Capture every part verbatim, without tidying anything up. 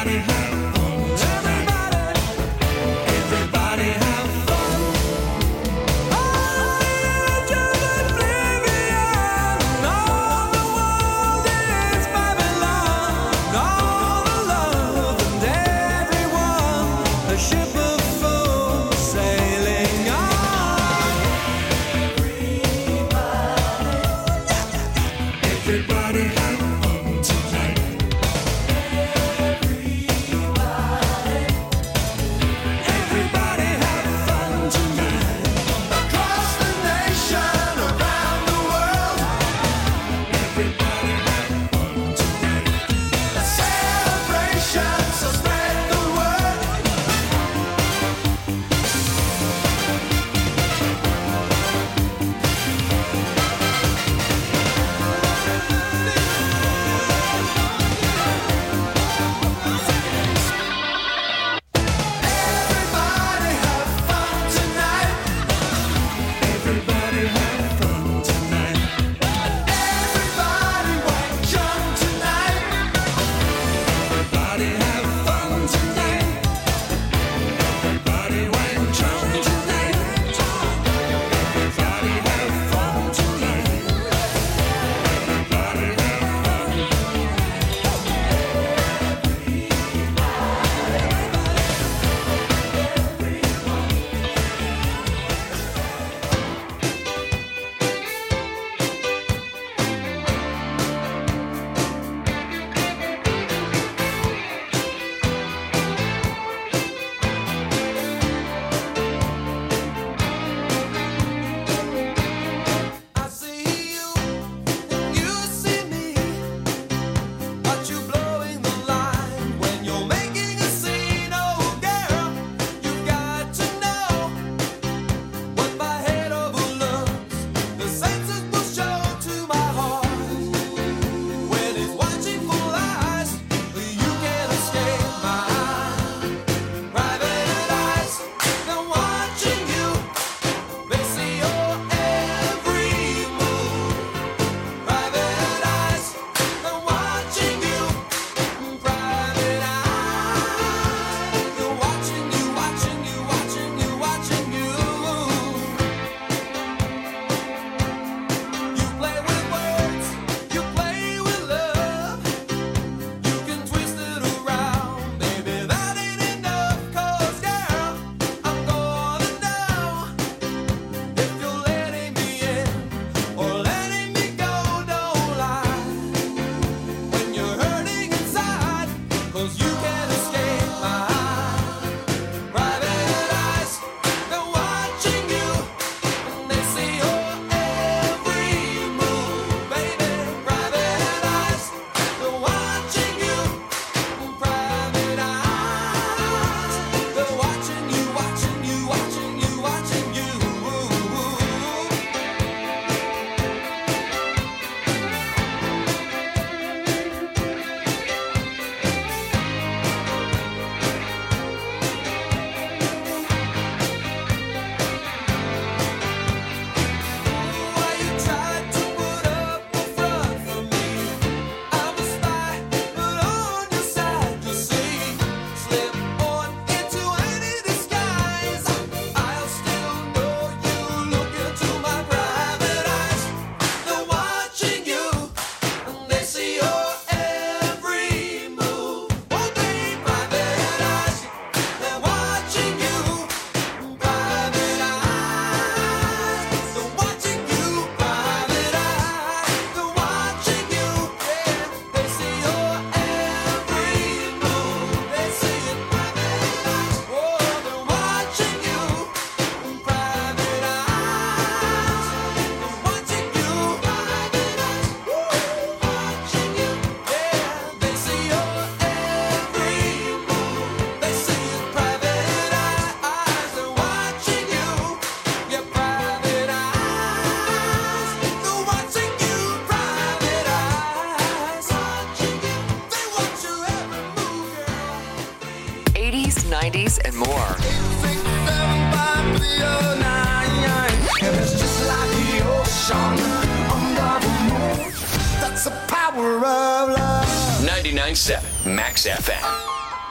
nineties, and more. That's the power of love. ninety-nine point seven Max F M.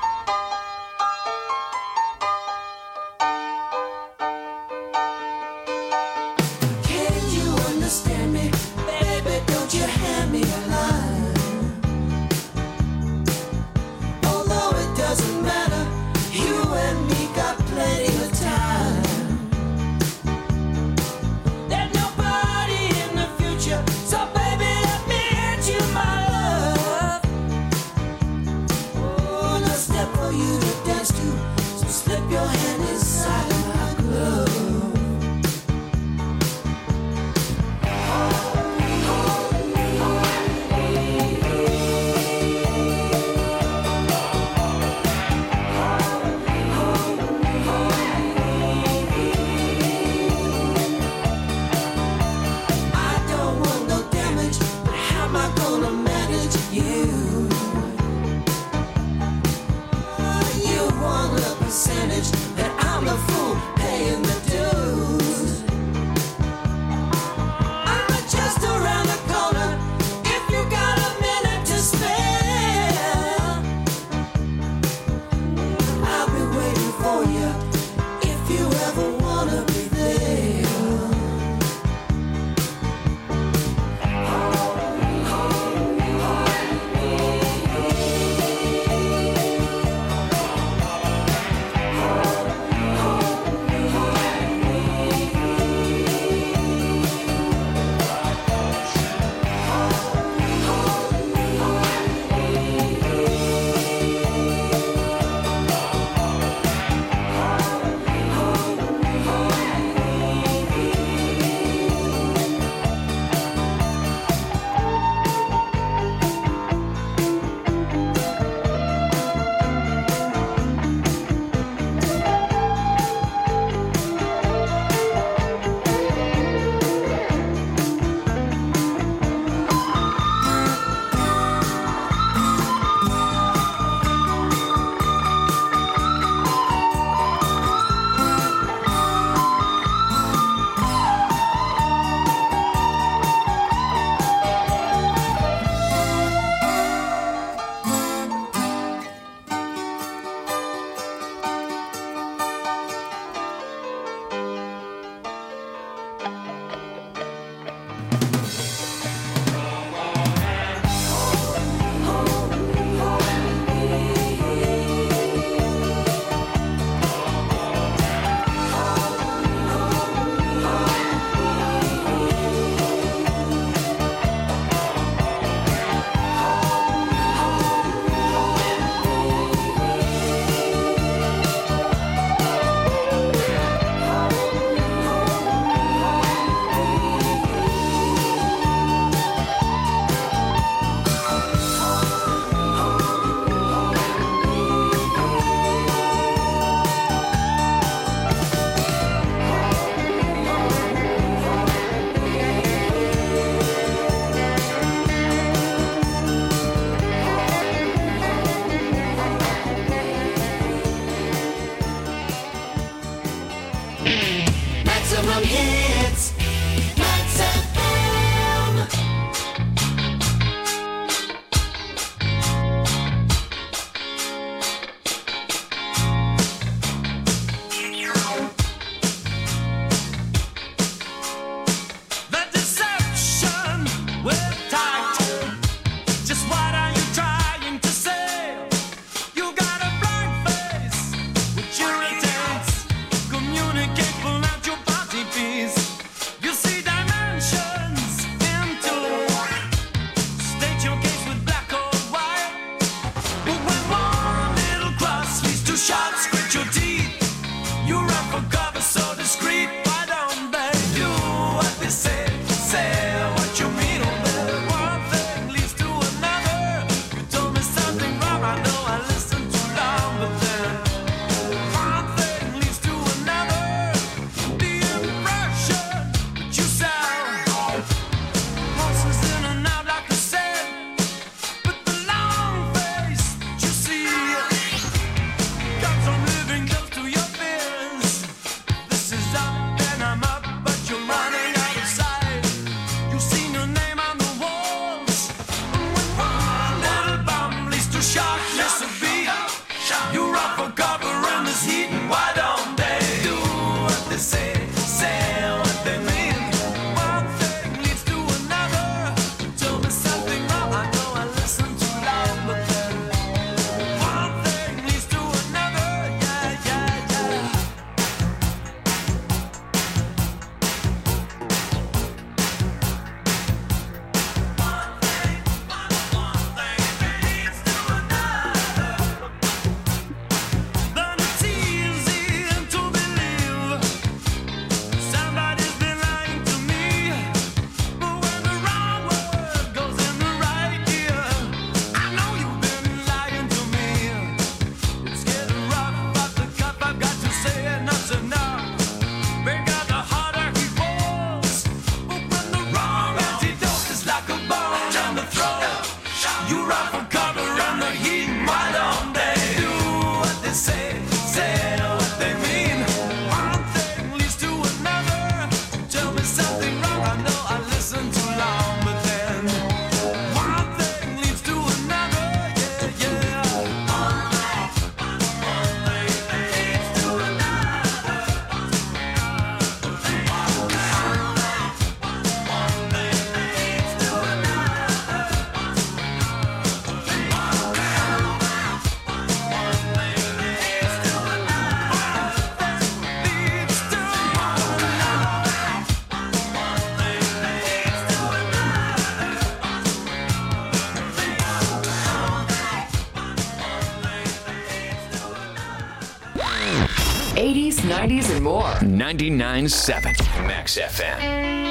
eighties, nineties, and more. ninety-nine point seven Max F M.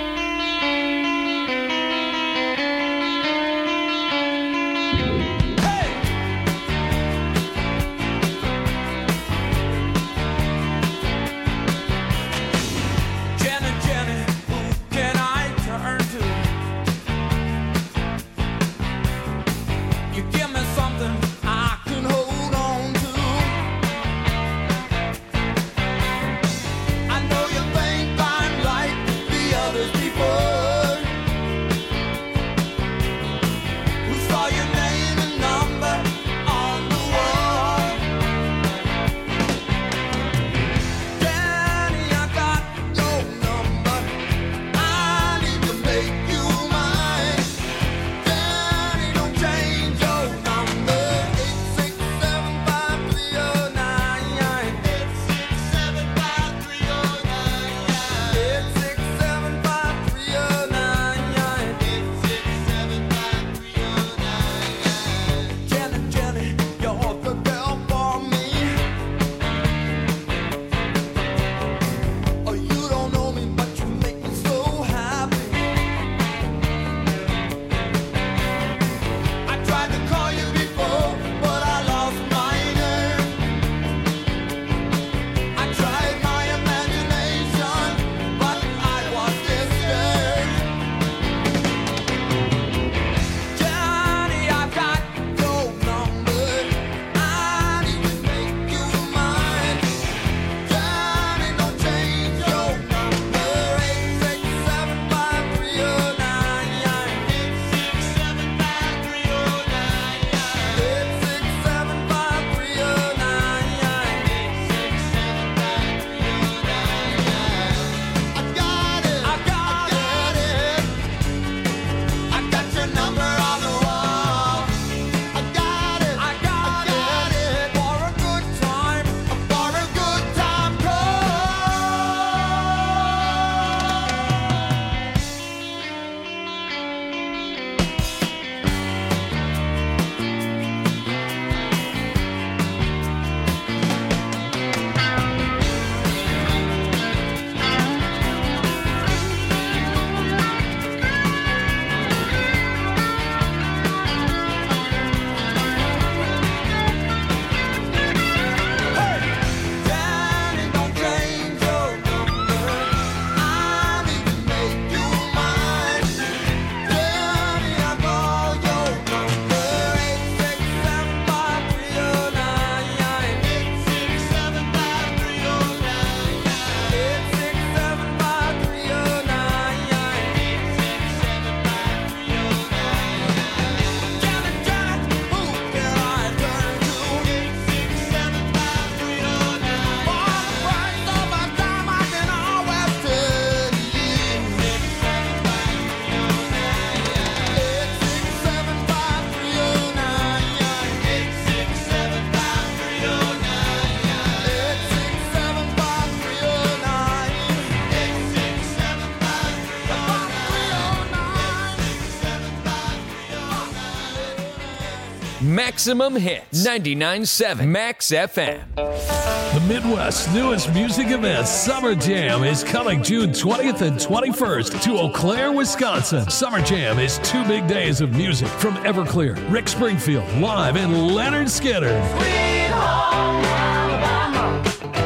Maximum Hits, ninety-nine point seven Max F M. The Midwest's newest music event, Summer Jam, is coming June twentieth and twenty-first to Eau Claire, Wisconsin. Summer Jam is two big days of music from Everclear, Rick Springfield, live, and Leonard Skinner. Sweet home Alabama,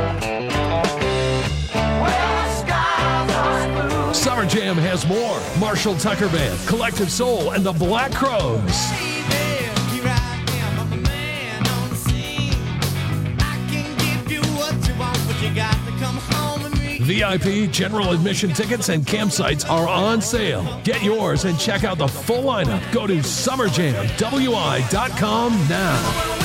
where the skies are blue. Summer Jam has more. Marshall Tucker Band, Collective Soul, and the Black Crowes. V I P, general admission tickets, and campsites are on sale. Get yours and check out the full lineup. Go to summer jam w i dot com now.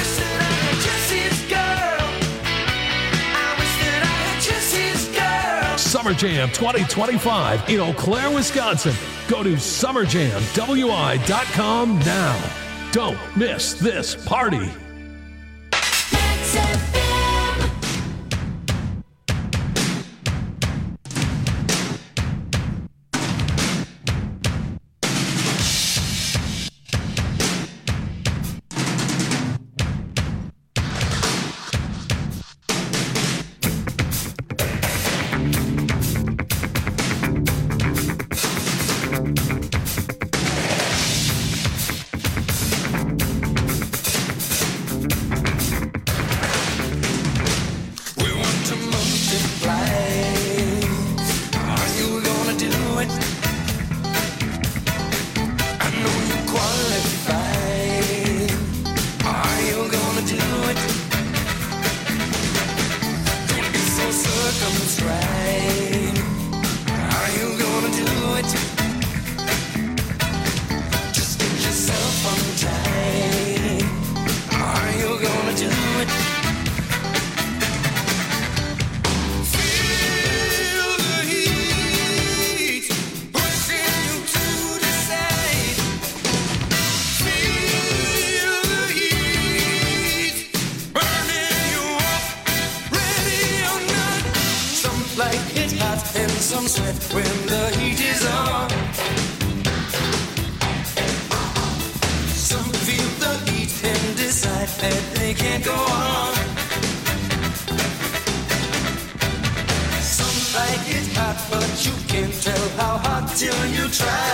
Summer Jam twenty twenty-five in Eau Claire, Wisconsin. Go to summer jam w i dot com now. Don't miss this party. it. Feel the heat pushing you to decide. Feel the heat burning you up, ready or not. Some like it hot and some sweat when the heat is on. Some feel the heat and decide that they can't go on. Some like it hot, but you can't tell how hot till you try.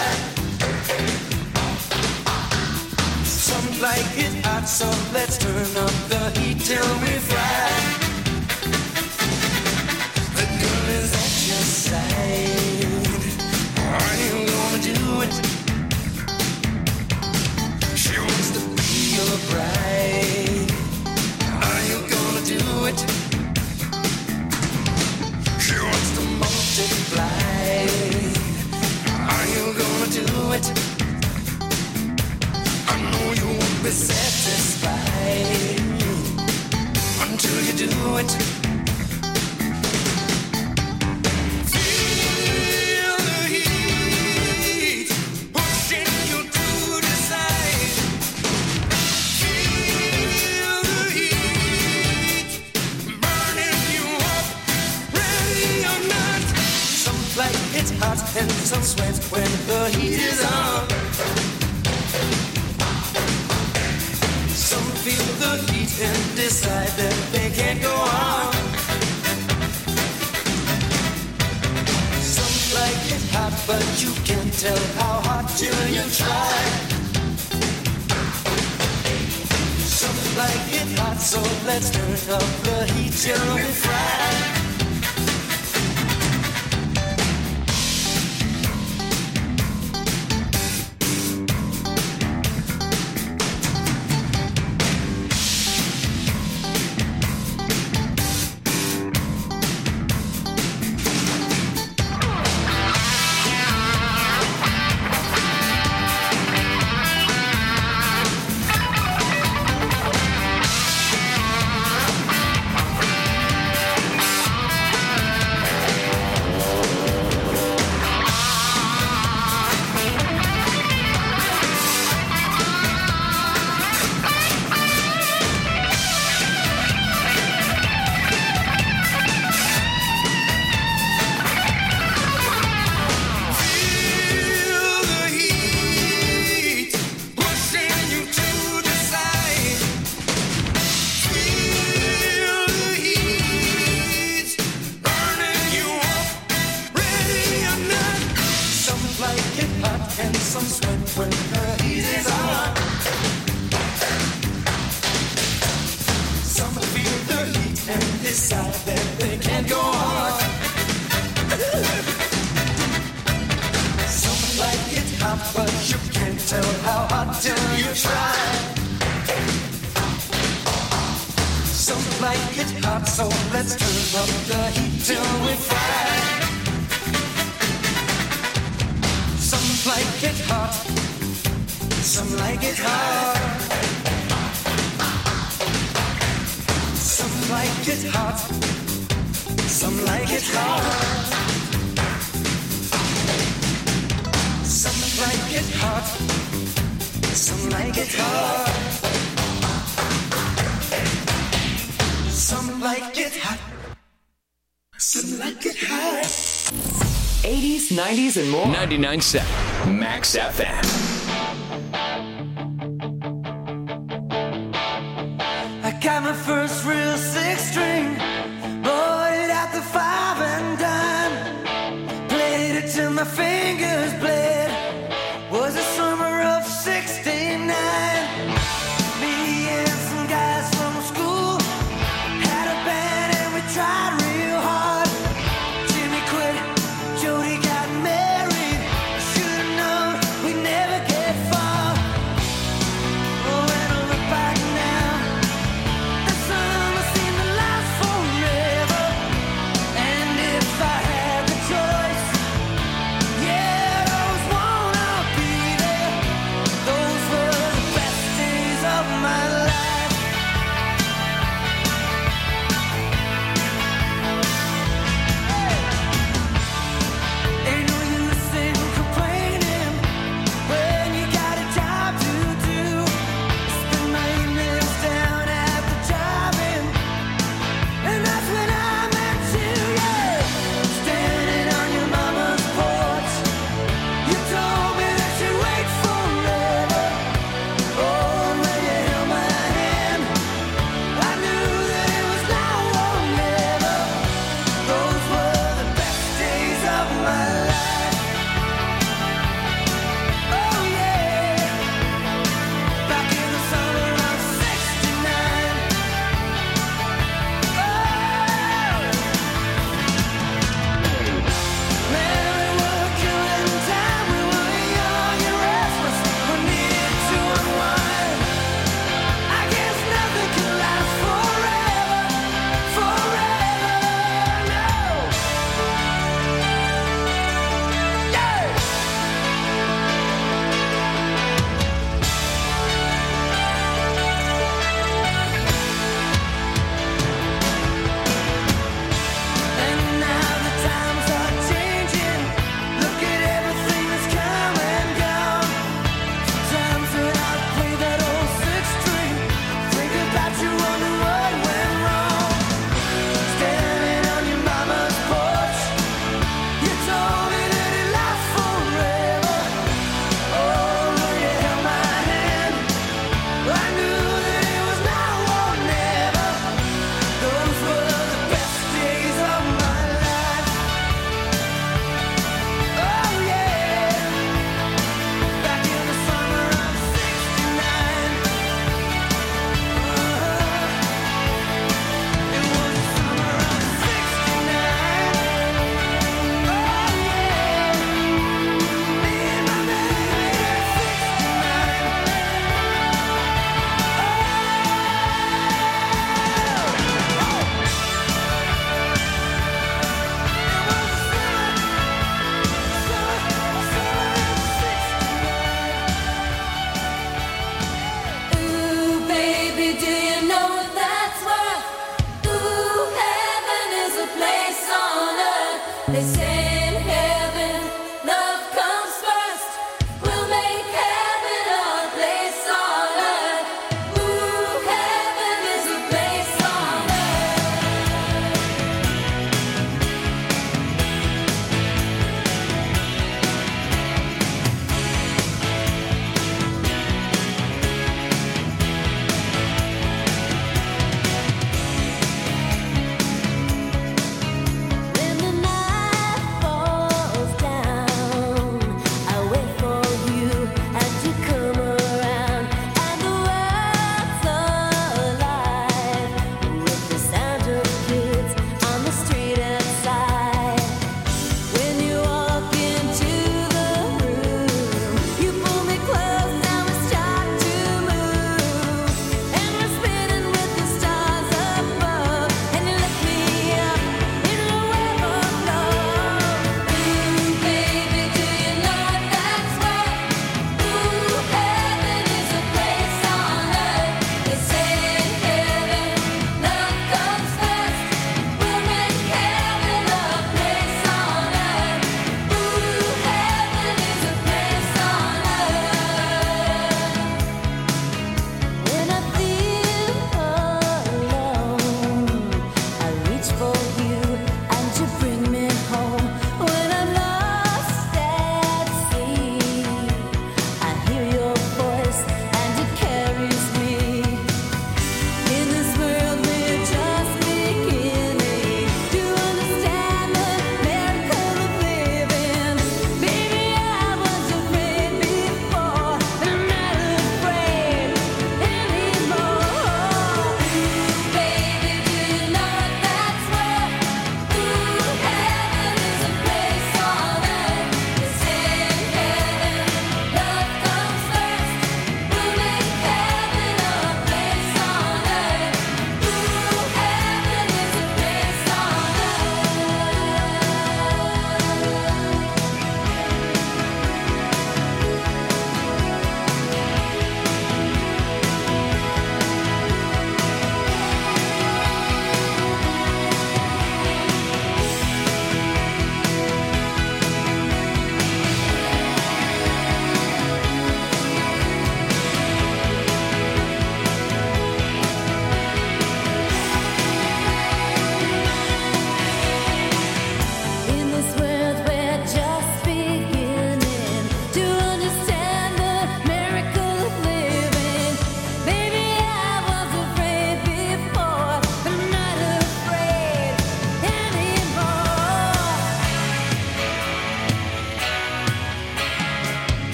Some like it hot, so let's turn up the heat till we fry. The girl is at your side. Are you gonna do it? She wants to be your bride. Are you gonna do it? She wants to multiply. Are you gonna do it? I know you won't be satisfied until you do it. Feel the heat pushing you to decide. Feel the heat burning you up, ready or not. Some like it hot and some sweat when the heat is on. Some feel the heat and decide that they can't go on. Some like it hot, but you can't tell how hot till you try. Some like it hot, so let's turn up the heat till we fry. Feel the heat pushing you to decide. Feel the heat burning you up, ready or not. Some like it hot and some sweat when the heat is on. Some feel the heat and decide that they can't go on. Some like it hot, but you can't tell how hot till you try. Some like it hot, so let's turn up the heat till we fry. Some like it hot, some like it hot. Some like it hot, some like it hot. Some like it hot, some like it hot. Some like it hot, some like it hot. eighties, nineties, and more. ninety-nine point seven Max F M. I got my first real six string, bought it at the five and dime, played it till my fingers bled. Was the summer of sixty-nine. Me and some guys from school had a band and we tried real hard. Jimmy quit, Jody got married. Should've known we'd never get far. Oh, when I look back now, that summer seemed to last forever.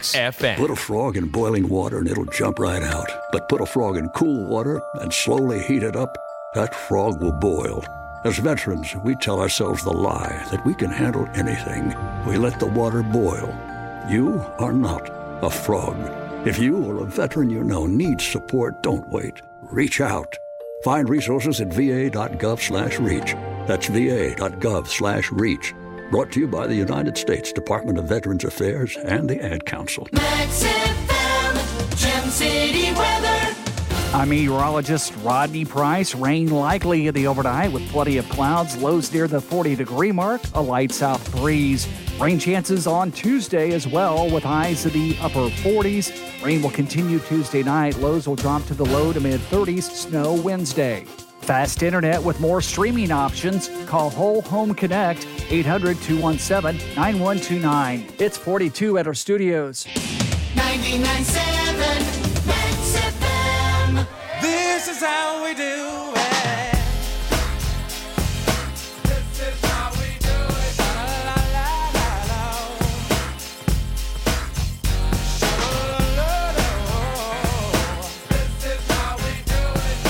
Max F M. Put a frog in boiling water and it'll jump right out. But put a frog in cool water and slowly heat it up, that frog will boil. As veterans, we tell ourselves the lie that we can handle anything. We let the water boil. You are not a frog. If you or a veteran you know needs support, don't wait. Reach out. Find resources at va.gov slash reach. That's va.gov slash reach. Brought to you by the United States Department of Veterans Affairs and the Ad Council. Max F M, Gem City weather. I'm meteorologist Rodney Price. Rain likely in the overnight with plenty of clouds. Lows near the forty degree mark. A light south breeze. Rain chances on Tuesday as well with highs in the upper forties. Rain will continue Tuesday night. Lows will drop to the low to mid thirties. Snow Wednesday. Fast internet with more streaming options. Call Whole Home Connect, eight hundred, two one seven, nine one two nine. It's forty-two at our studios. ninety-nine point seven Max F M. This is how we do it. This is how we do it. La la la la la. This is how we do it.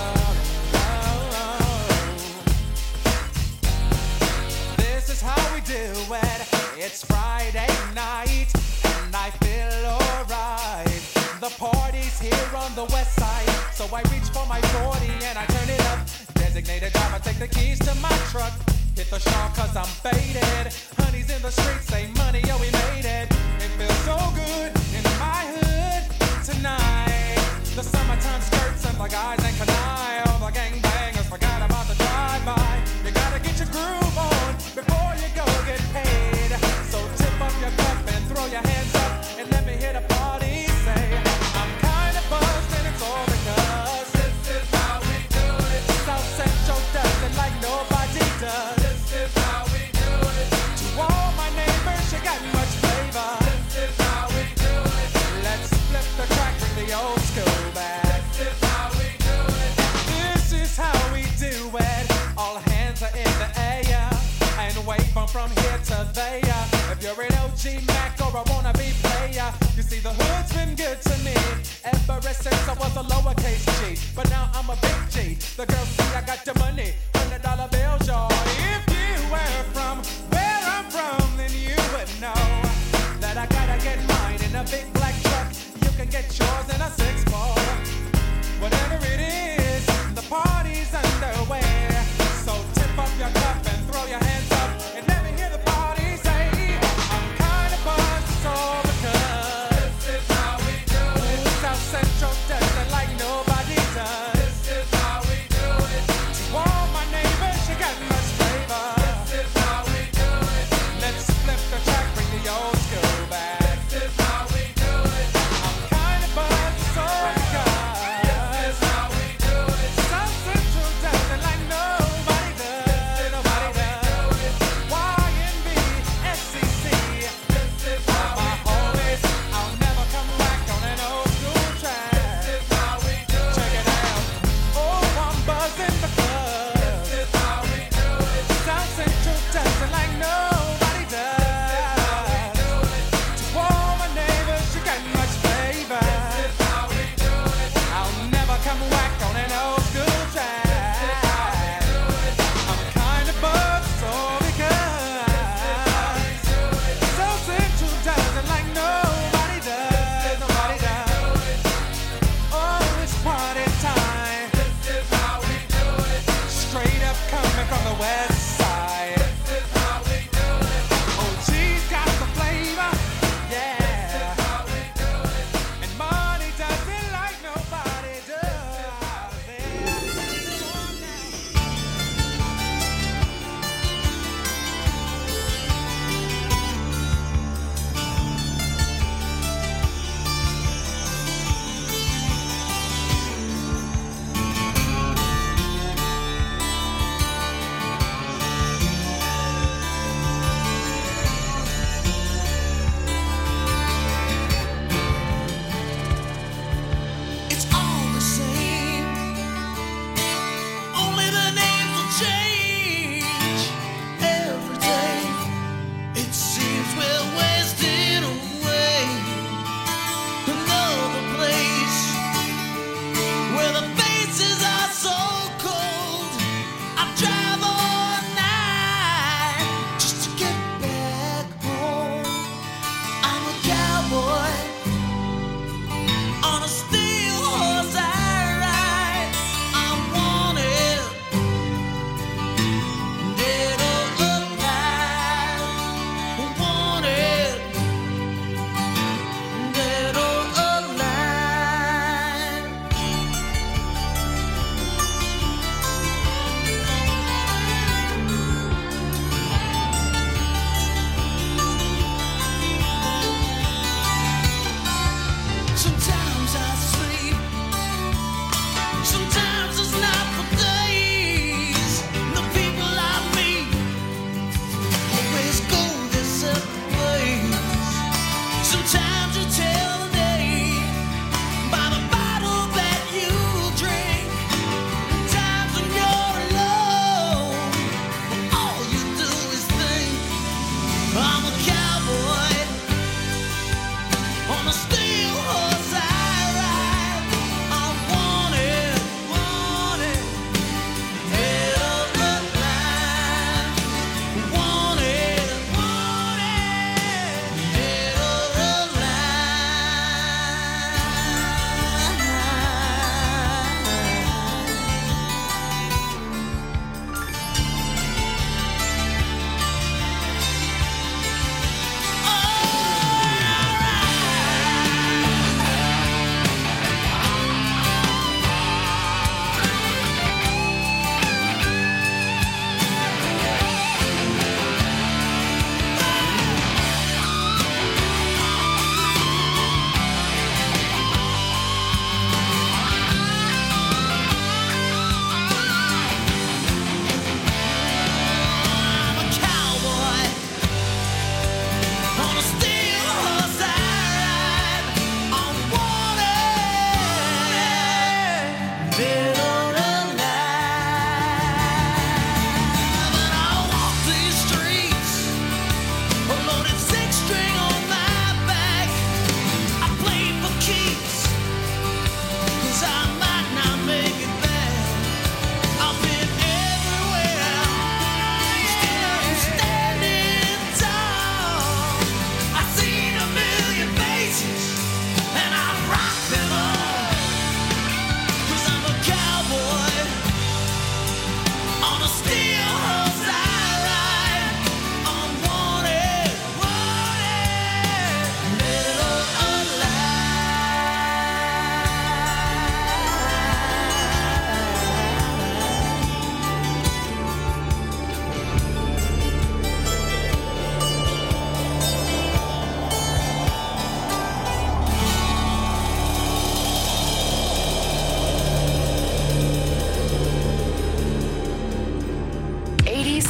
This is how we do it. It's Friday night and I feel alright. The party's here on the west side, so I reach for my forty and I turn it up. Designated driver, take the keys to my truck. Hit the shop cause I'm faded. Honey's in the streets, say money, yo, we made it. It feels so good in my hood tonight. The summertime skirts and the guys ain't canine. All the gangbangers forgot about the drive-by. You gotta get your groove on before you go get paid. So tip up your cup and throw your hands up and let me hear the party say, I'm kinda buzzed and it's all because this is how we do it. South Central does it like nobody does. This is how we do it. To all my neighbors, you got much flavor. This is how we do it. Let's flip the track, bring the old school back. This is how we do it. This is how we do it. All hands are in the air and wave from from here to there. If you're an O G Mac or a wannabe player, you see the hood's been good to me ever since I was a lowercase G. But now I'm a big G. The girls see I got the money, hundred dollar bills, y'all. If you were from where I'm from, then you would know that I gotta get mine in a big black truck. You can get yours in a six four. Whatever it is, the party's underway. So tip up your cup and throw your hands up and let me hear the party say, I'm kinda buzzed, it's all because this is how we do it. South Central does it like nobody does. This is how we do it. To all my neighbors, you got much flavor. This is how we do it. Let's flip the track, bring the old school back. This is how we do it. I'm kinda buzzed, it's all because this is how we do it. South Central does it like nobody does. Nobody does. Y N B, S C C. This is how my homies. I'll never come back on an old school track. This is how we do it. Check it out. Oh, I'm buzzing because this is how we do it. South Central does it like nobody does. This is how we do it. To all my neighbors, you got much flavor. This is how we do it. I'll never come back on an old school track. This is how we do it. I'm kinda buzzed, so because South Central does it like nobody does. Nobody does. Oh, it's party time. This is how we do it. Straight up coming from the west side. This is how we do it. O G's got the flavor. Yeah. This is how we do it. And money does it like nobody does.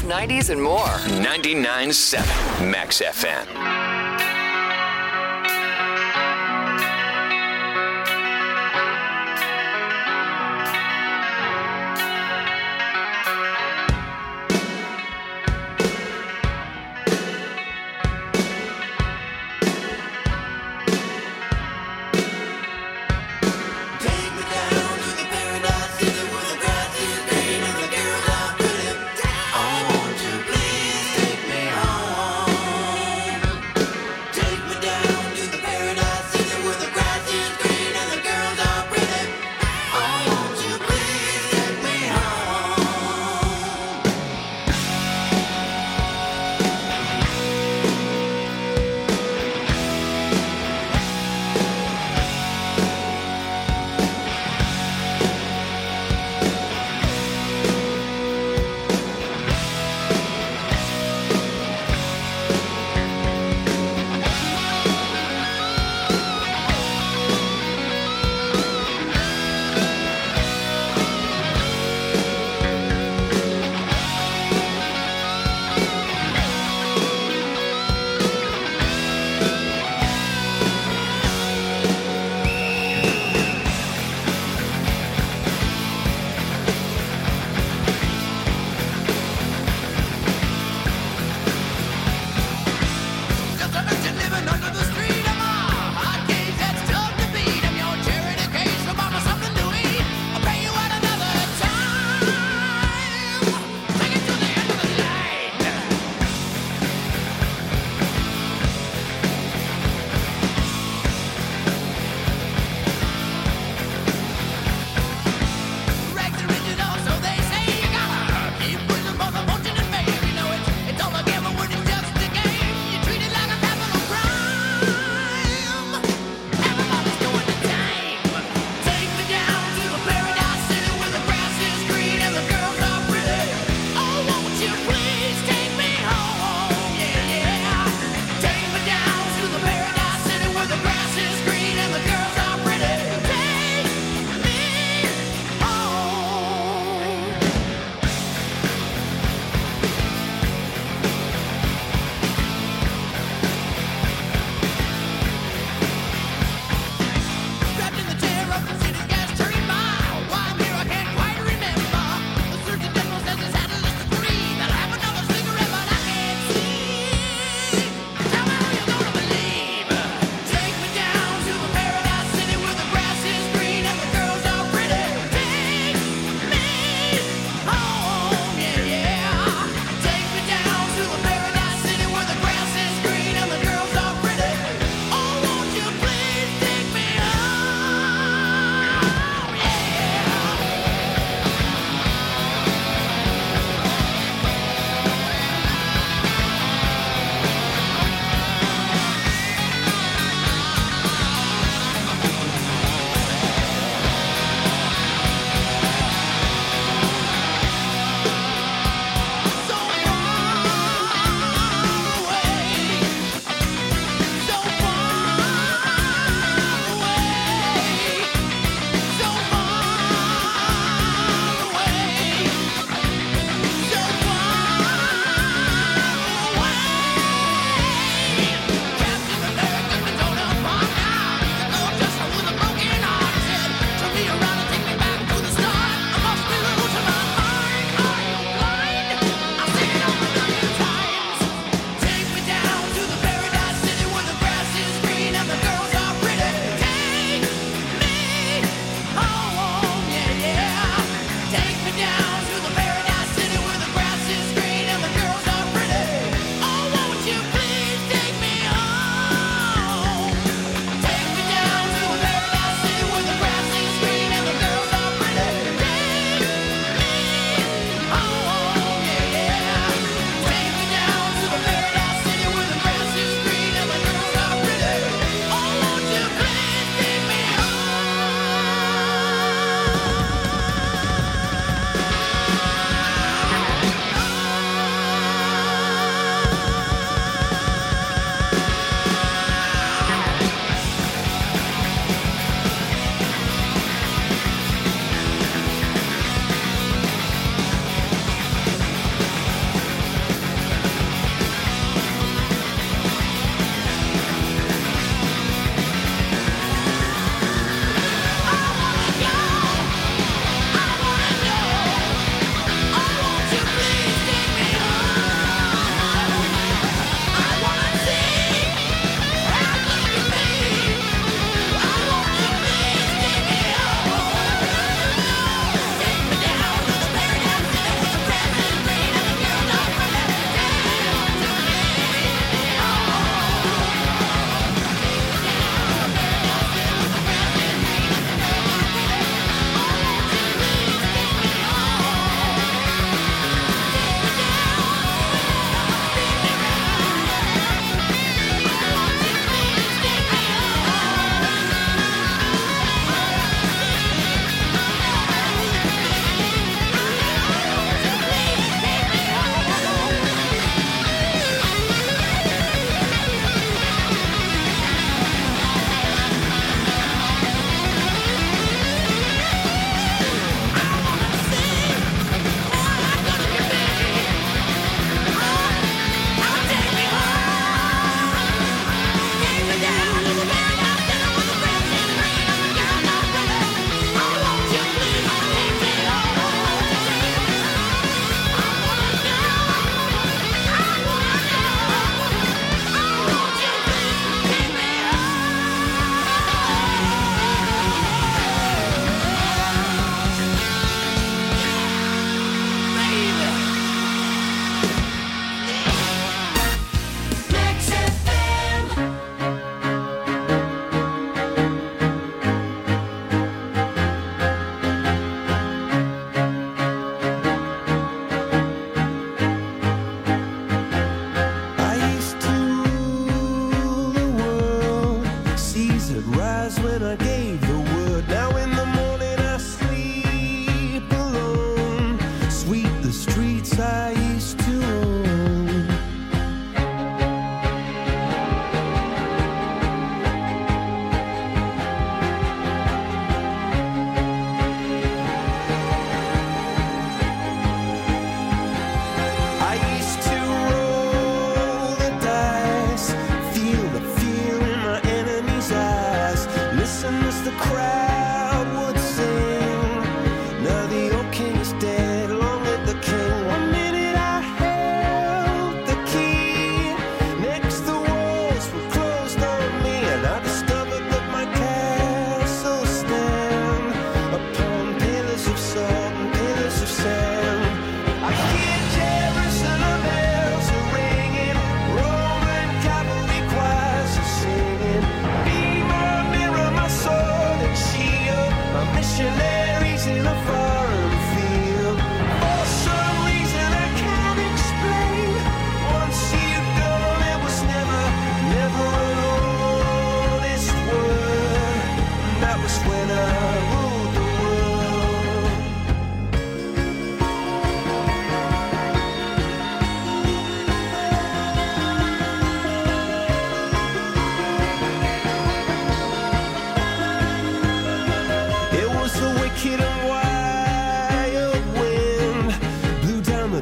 eighties, nineties, and more. ninety-nine point seven Max F M.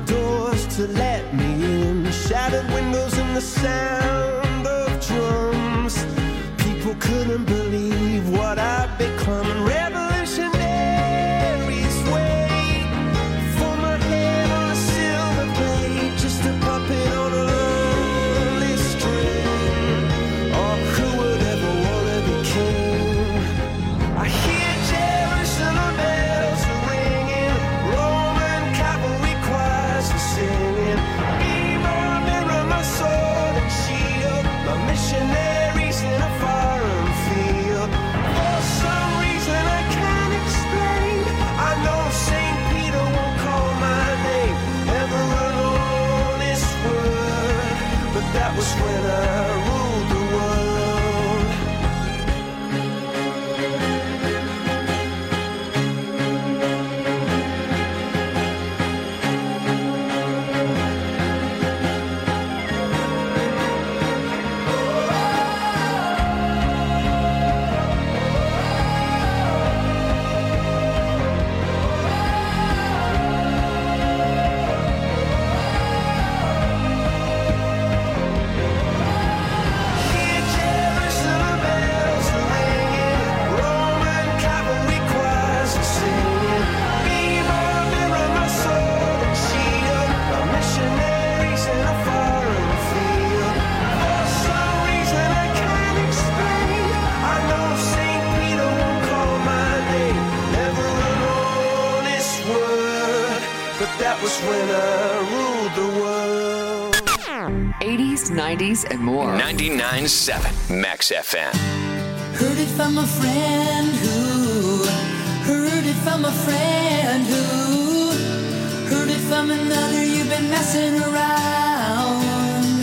doors to let me in, shattered windows and the sound of drums. People couldn't believe what I'd become. Revolutionaries wait for my head on a silver plate, just a puppet on a lonely string. Oh, who would ever want to be king? I hear Jerusalem bells are ringing, Roman cavalry choirs are singing. Be my mirror, my sword and shield, my missionaries in a foreign field. For some reason I can't explain, I know Saint Peter won't call my name, ever an honest word, but that was when I ruled the world. Hear Jerusalem bells are ringing, Roman cavalry choirs are singing. Be my mirror, my sword and shield, my missionaries in a foreign field. For some reason I can't explain, I know Saint Peter won't call my name, never an honest word, but that was when I ruled the world. eighties, nineties, and more. ninety-nine point seven Max F M. Heard it from a friend who heard it from a friend who heard it from another. You've been messing around.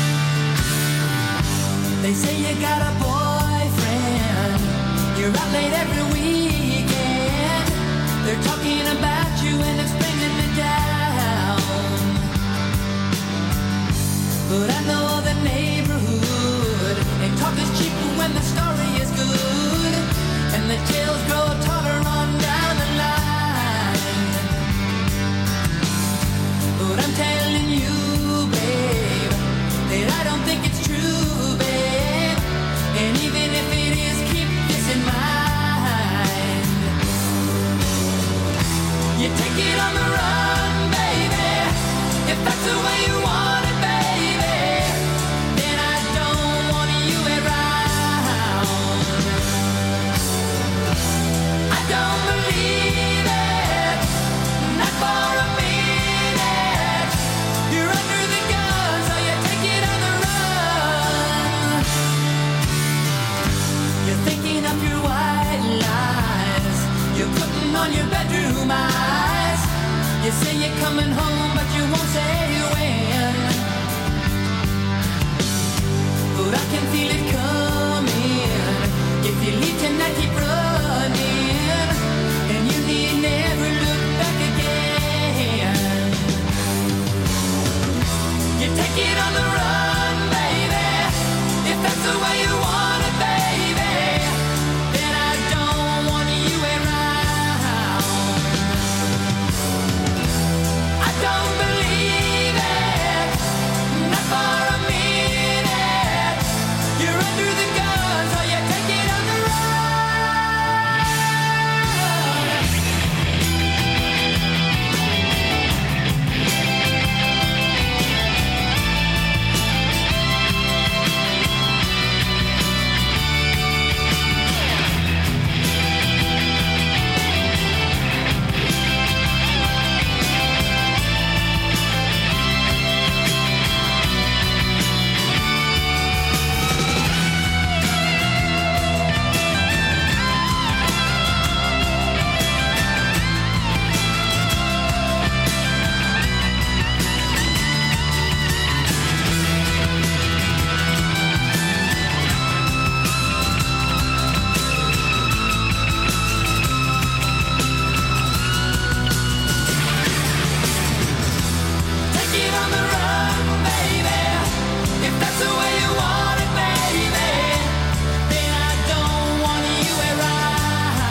They say you got a boyfriend, you're out late every weekend. They're talking about you and it's bringing me down. But I know the neighborhood, and talk is cheap when the story is good, and the tales grow taller on down the line. But I'm telling you, babe, that I don't think it's true, babe. And even if it is, keep this in mind. You take it on the run, baby, if that's the way you want it, baby. Then I don't want you around. I don't believe it, not for a minute. You're under the gun, so you take it on the run. You're thinking of your white lies, you're putting on your bedroom eyes. You say you're coming home, but you won't say when. But I can feel it coming. If you leave tonight, keep running, and you need never look back again. You take it on the run, baby, if that's the way you want it, baby. Then I don't want you around. I don't believe it, not for a minute. You're under the gun, so you take it on the run.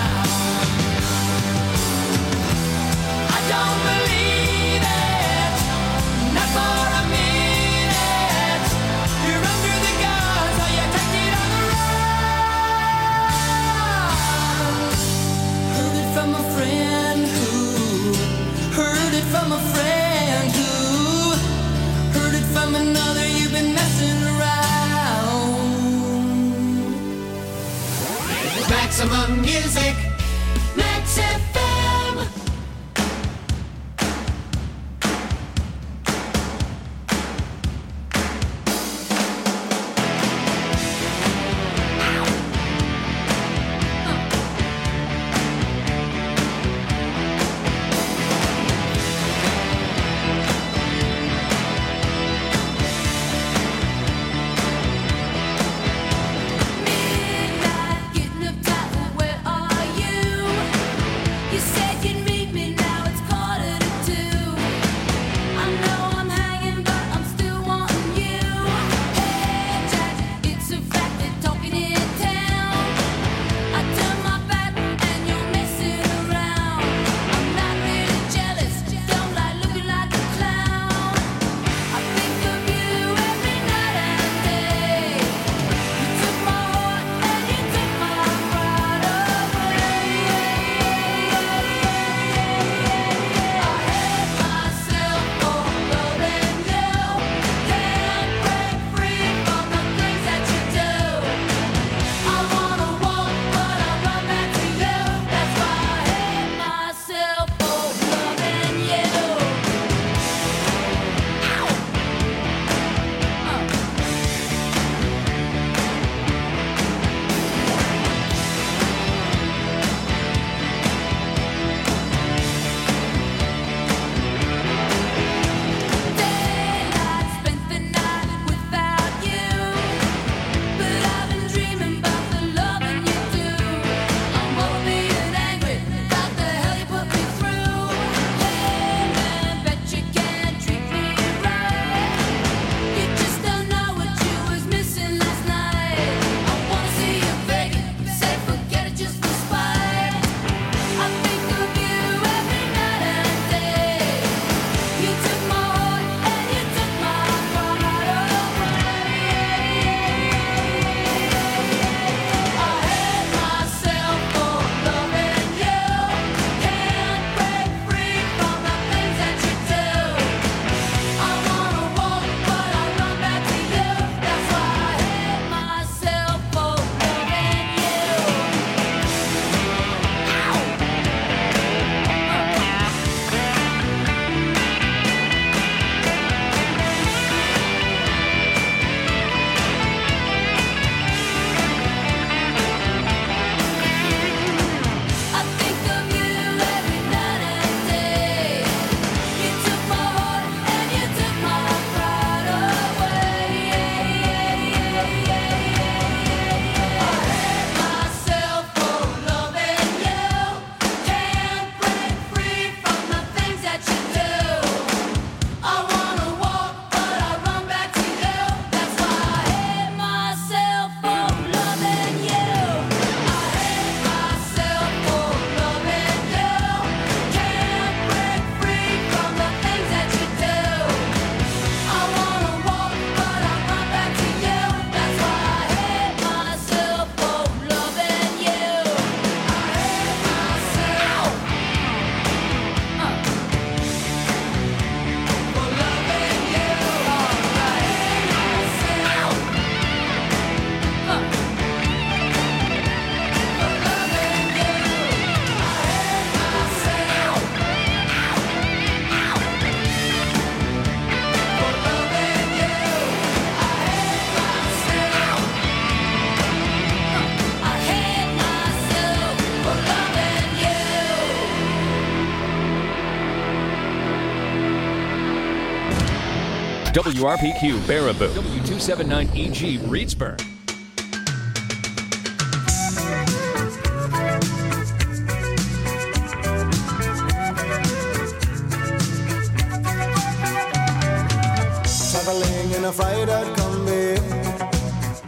Don't believe it. Maximum music, Max F M. W R P Q Baraboo, W two seventy-nine E G Reedsburg. Traveling in a fried out Kombi,